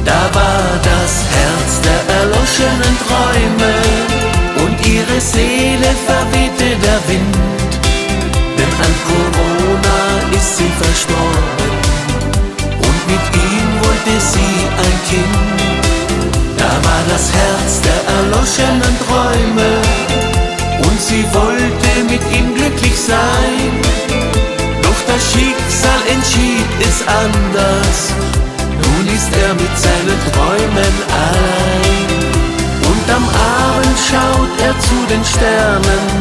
Da war das Herz der erloschenen Träume und ihre Seele verwehte der Wind, denn an Corona ist sie verstorben und mit ihm wollte sie ein Kind. Da war das Herz der erloschenen Träume und sie wollte mit ihm glücklich sein, doch das Schicksal entschied es anders. Nun ist er mit seinen Träumen allein und am Abend schaut er zu den Sternen